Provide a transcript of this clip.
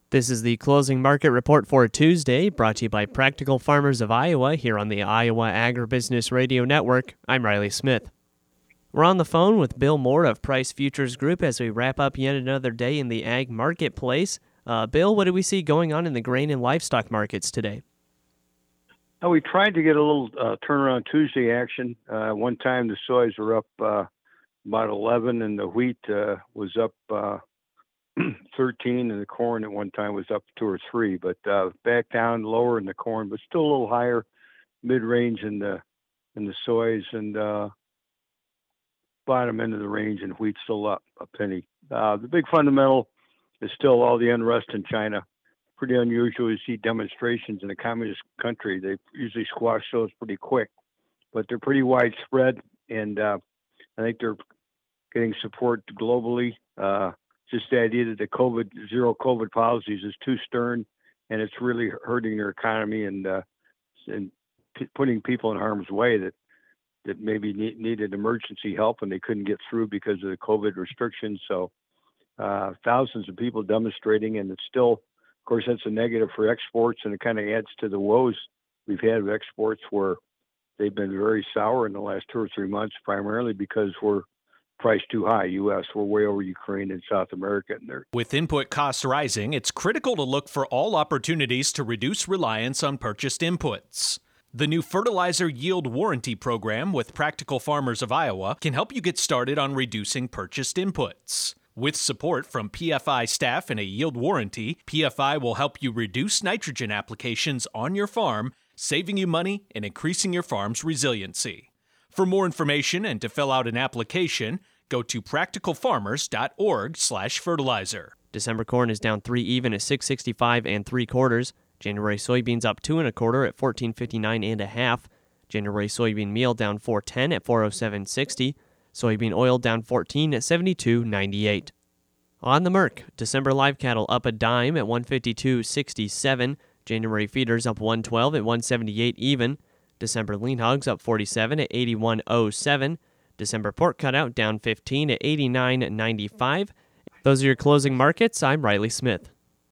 This is the closing market report for Tuesday, brought to you by Practical Farmers of Iowa here on the Iowa Agribusiness Radio Network. I'm Riley Smith. We're on the phone with Bill Moore of Price Futures Group as we wrap up yet another day in the ag marketplace. Bill, what do we see going on in the grain and livestock markets today? We tried to get a little turnaround Tuesday action. One time the soys were up about 11 and the wheat was up 13, and the corn at one time was up 2 or 3, but back down lower in the corn, but still a little higher mid-range in the soys, and bottom end of the range in wheat still up a penny. The big fundamental is still all the unrest in China. Pretty unusual to see demonstrations in a communist country. They usually squash those pretty quick, but they're pretty widespread, and I think they're getting support globally. Just the idea that the zero COVID policies is too stern, and it's really hurting their economy and putting people in harm's way that maybe needed emergency help and they couldn't get through because of the COVID restrictions. So thousands of people demonstrating, and it's still, of course, that's a negative for exports, and it kind of adds to the woes we've had with exports where they've been very sour in the last 2 or 3 months, primarily because we're priced too high. U.S., we're way over Ukraine and South America. With input costs rising, it's critical to look for all opportunities to reduce reliance on purchased inputs. The new Fertilizer Yield Warranty Program with Practical Farmers of Iowa can help you get started on reducing purchased inputs. With support from PFI staff and a yield warranty, PFI will help you reduce nitrogen applications on your farm, saving you money and increasing your farm's resiliency. For more information and to fill out an application, go to practicalfarmers.org/fertilizer. December corn is down 3 even at 665 3/4. January soybeans up 2 1/4 at 1459 1/2. January soybean meal down 410 at 407.60. Soybean oil down 14 at 72.98. On the Merc, December live cattle up a dime at 152.67. January feeders up 112 at 178 even. December lean hogs up 47 at 81.07. December pork cutout down 15 at 89.95. Those are your closing markets. I'm Riley Smith.